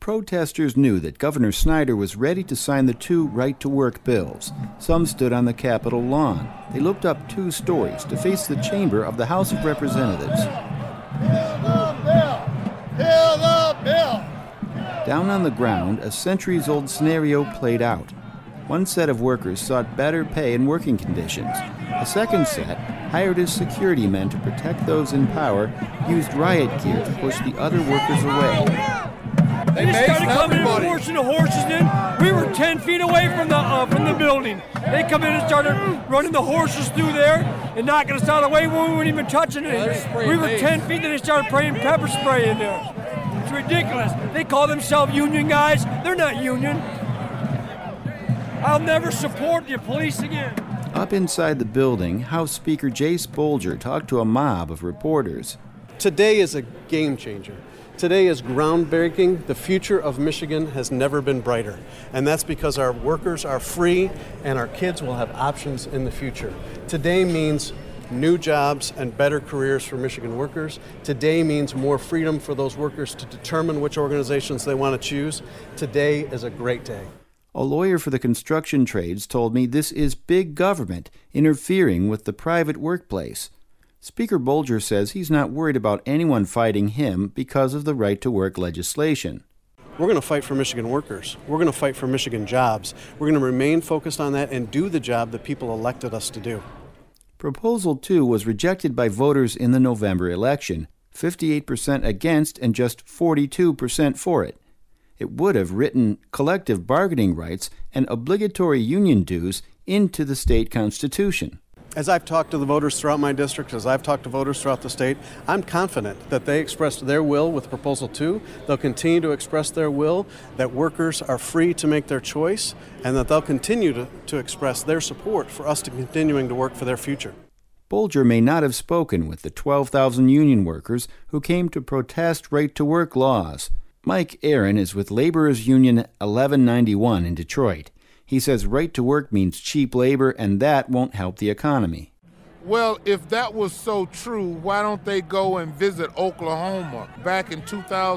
Protesters knew that Governor Snyder was ready to sign the two right-to-work bills. Some stood on the Capitol lawn. They looked up 2 stories to face the chamber of the House of Representatives. Hear the bill! Hear the bill! Down on the ground, a centuries-old scenario played out. One set of workers sought better pay and working conditions. A second set, hired as security men to protect those in power, used riot gear to push the other workers away. They just started coming in and forcing the horses in. We were 10 feet away from the building. They come in and started running the horses through there and knocking us out of the way when we weren't even touching it. We were 10 feet and they started spraying pepper spray in there. It's ridiculous. They call themselves union guys. They're not union. I'll never support the police again. Up inside the building, House Speaker Jace Bolger talked to a mob of reporters. Today is a game changer. Today is groundbreaking. The future of Michigan has never been brighter. And that's because our workers are free and our kids will have options in the future. Today means new jobs and better careers for Michigan workers. Today means more freedom for those workers to determine which organizations they want to choose. Today is a great day. A lawyer for the construction trades told me this is big government interfering with the private workplace. Speaker Bolger says he's not worried about anyone fighting him because of the right-to-work legislation. We're going to fight for Michigan workers. We're going to fight for Michigan jobs. We're going to remain focused on that and do the job that people elected us to do. Proposal 2 was rejected by voters in the November election, 58% against and just 42% for it. It would have written collective bargaining rights and obligatory union dues into the state constitution. As I've talked to the voters throughout my district, as I've talked to voters throughout the state, I'm confident that they expressed their will with Proposal 2. They'll continue to express their will, that workers are free to make their choice, and that they'll continue to express their support for us to continuing to work for their future. Bolger may not have spoken with the 12,000 union workers who came to protest right-to-work laws. Mike Aaron is with Laborers Union 1191 in Detroit. He says right-to-work means cheap labor, and that won't help the economy. Well, if that was so true, why don't they go and visit Oklahoma? Back in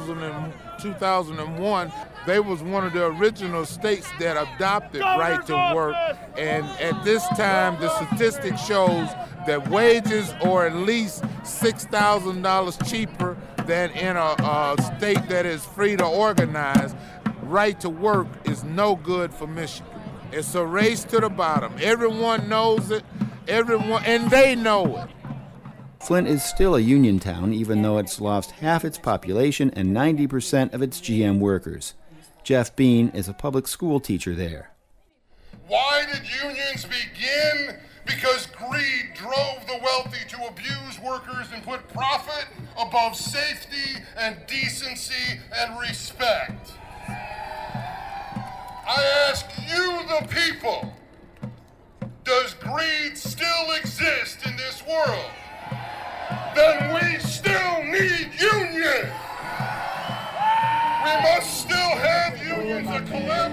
2001, they was one of the original states that adopted right to work. And at this time, the statistic shows that wages are at least $6,000 cheaper than in a state that is free to organize. Right to work is no good for Michigan. It's a race to the bottom. Everyone knows it, and they know it. Flint is still a union town, even though it's lost half its population and 90% of its GM workers. Jeff Bean is a public school teacher there. Why did unions begin? Because greed drove the wealthy to abuse workers and put profit above safety and decency and respect. I ask you, the people, does greed still exist in this world? Then we still need unions. We must still have unions that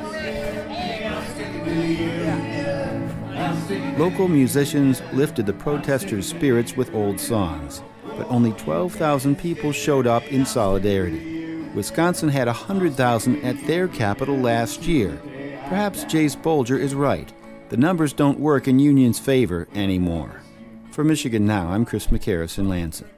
collaborate. Local musicians lifted the protesters' spirits with old songs, but only 12,000 people showed up in solidarity. Wisconsin had 100,000 at their capital last year. Perhaps Jace Bolger is right. The numbers don't work in unions' favor anymore. For Michigan Now, I'm Chris McCarris in Lansing.